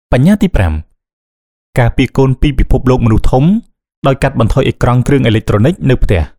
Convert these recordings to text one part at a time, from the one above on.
បញ្ញត្តិទី5ការពីកូនពីពិភពលោកមនុស្សធំដោយកាត់បន្ថយអេក្រង់គ្រឿងអេឡិចត្រូនិកនៅផ្ទះ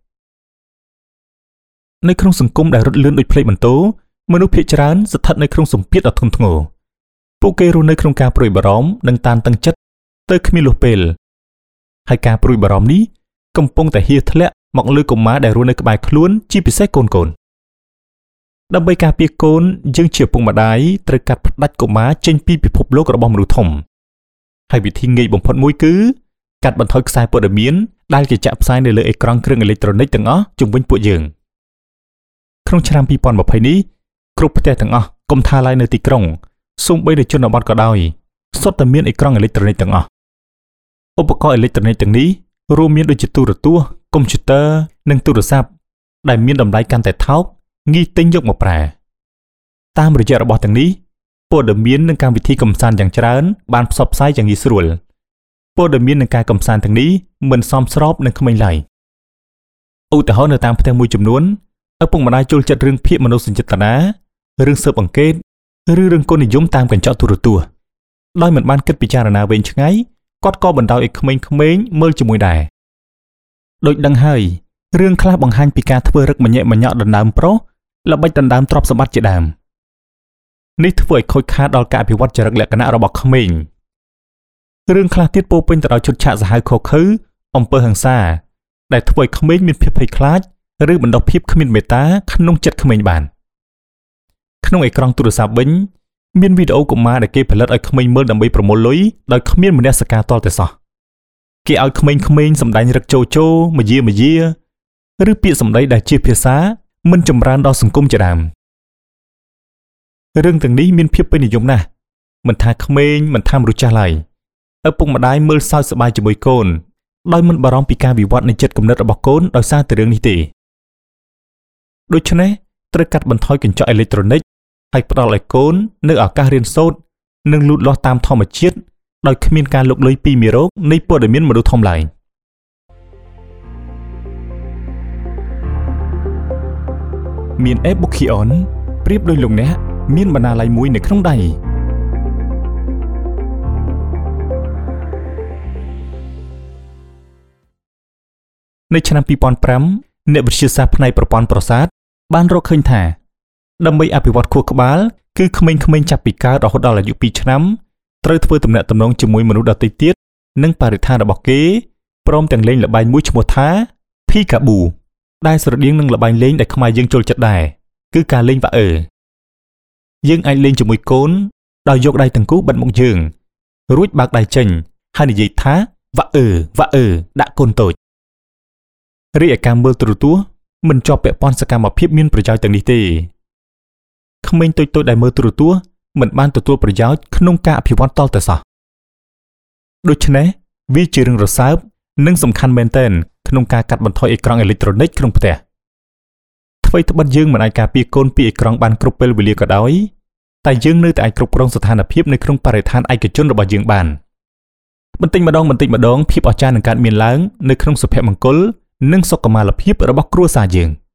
នៅក្នុងសង្គមដែលរត់លឿនដូចភ្លេចបន្ទោមនុស្សភាគច្រើនស្ថិតនៅក្នុងសម្ពាធដ៏ធ្ងន់ធ្ងរពួកគេរស់នៅក្នុងការព្រួយបារម្ភនិងតានតឹងចិត្តទៅគ្មានលុះពេលហើយការព្រួយបារម្ភនេះកំពុងតែហៀធ្លាក់មកលើកុមារដែលរស់នៅក្បែរខ្លួនជាពិសេសកូនដើម្បីការពារកូនយើងជាឪពុកម្ដាយត្រូវកាត់ផ្តាច់កុមារចេញពីពិភពលោករបស់មនុស្សធំហើយវិធីងាយបំផុតមួយគឺកាត់បន្ថយខ្សែព័ត៌មានដែលគេចាក់ផ្សាយនៅលើអេក្រង់គ្រឿងអេឡិចត្រូនិកទាំងអស់ជុំវិញពួកយើងក្នុងឆ្នាំ2020នេះគ្រប់ផ្ទះទាំងអស់កុំថាឡើយនៅទីក្រុងសូម្បីនៅជនបទក៏ដោយសុទ្ធតែមានអេក្រង់អេឡិចត្រូនិកទាំងអស់ឧបករណ៍អេឡិចត្រូនិកទាំងនេះរួមមានដូចជាទូរទស្សន៍កុំព្យូទ័រនិងទូរស័ព្ទដែលមានតម្លៃកាន់តែថោកងាយទិញយកមកប្រើតាមរយៈរបស់ទាំងនេះព័ត៌មាននិងកម្មវិធីកម្សាន្តយ៉ាងច្រើនបានផ្សព្វផ្សាយយ៉ាងងាយស្រួលព័ត៌មាននិងការកម្សាន្តទាំងនេះមិនសមស្របនឹងក្មេងឡើយឧទាហរណ៍នៅតាមផ្ទះមួយចំនួនឪពុកម្ដាយចូលចិត្តរឿងភាគមនោសញ្ចេតនារឿងស៊ើបអង្កេតឬរឿងគុណនិយមតាមកញ្ចក់ទូរទស្សន៍ដោយមិនបានគិតពិចារណាវែងឆ្ងាយគាត់ក៏បណ្ដោយឲ្យក្មេងៗមើលជាមួយដែរដូចដឹងហើយរឿងខ្លះបង្ហាញពីការធ្វើរឹកម្ញែកម្ញក់ដណ្ដើមប្រុសល្បិចដណ្ដើមទ្រព្យសម្បត្តិជាដើមនេះធ្វើឲ្យខូចខាតដល់ការអភិវឌ្ឍចរិតលក្ខណៈរបស់ក្មេងរឿងខ្លះទៀតពោពេញទៅដោយឈុតឆាកសាហាវខុសខើអំពើហិង្សាដែលធ្វើឲ្យក្មេងមានភាពភ័យខ្លាចឬបណ្ដោះភាពគ្មានមេត្តាក្នុងចិត្តក្មេងបានក្នុងអេក្រង់ទូរស័ព្ទវិញមានវីដេអូកុមារដែលគេផលិតឲ្យក្មេងមើលដើម្បីប្រមូលលុយដោយគ្មានមនសិការទាល់តែសោះគេឲ្យក្មេងៗសម្ដែងរឹកជោមយាឬពាក្យសម្ដីដែលជាភាសាមិនចម្រើនដល់សង្គមជាដើមរឿងទាំងនេះមានភាពពេញនិយមណាស់មិនថាក្មេងមិនថាមនុស្សចាស់ឡើយឪពុកម្ដាយមើលសើចសប្បាយជាមួយកូនដោយមិនបារម្ភពីការវិវត្តនៃចិត្តគំនិតរបស់កូនដោយសារតែរឿងនេះទេដូច្នេះត្រូវកាត់បន្ថយកញ្ចក់អេឡិចត្រូនិកហើយផ្ដល់ឲ្យកូននៅឱកាសរៀនសូត្រនិងលូតលាស់តាមធម្មជាតិដោយគ្មានការលុកលុយពីមេរោគនៃព័ត៌មានមនុស្សធំឡើយមាន e-Bookion ប្រៀបដូចលោកអ្នកមានបណ្ណាល័យមួយនៅក្នុងដៃនៅឆ្នាំ2005អ្នកវិទ្យាសាស្ត្រផ្នែកប្រព័ន្ធប្រសាទបានរកឃើញថាដើម្បីអភិវឌ្ឍខួរក្បាលគឺក្មេងៗចាប់ពីកើតរហូតដល់អាយុ2ឆ្នាំត្រូវធ្វើទំនាក់ទំនងជាមួយមនុស្សដទៃទៀតនិងបរិស្ថានរបស់គេព្រមទាំងលេងល្បែងមួយឈ្មោះថា Peekaboo ដែលស្រដៀងនឹងល្បែងលេងដែលខ្មែរយើងចូលចិត្តដែរគឺការលេងវ៉ាអឺយើងអាចលេងជាមួយកូនដោយយកដៃទាំងគូបិទមុខយើងរួចបើកដៃចេញហើយនិយាយថាវ៉ាអឺដាក់កូនតូចរីឯការមើលទូរទស្សន៍មិនជាប់ពាក់ព័ន្ធសកម្មភាពមានប្រយោជន៍ទាំងនេះទេក្មេងតូចៗដែលមើលទូរទស្សន៍មិនបានទទួលប្រយោជន៍ក្នុងការអភិវឌ្ឍតតែសោះដូច្នេះវាជារឿងរសើបនិងសំខាន់មែនទែនក្នុងការកាត់បន្ថយអេក្រង់អេឡិចត្រូនិកក្នុងផ្ទះអ្វីត្បិតយើងមិនអាចការពារកូនពីអេក្រង់បានគ្រប់ពេលវេលាក៏ដោយតែយើងនៅតែអាចគ្រប់គ្រងស្ថានភាពនៅក្នុងបរិស្ថានឯកជនរបស់យើងបានបន្តិចម្ដងភាពអស្ចារ្យនឹងកើតមានឡើងនៅក្នុងសុភមង្គលនិងសុខុមាលភាពរបស់គ្រួសារយើង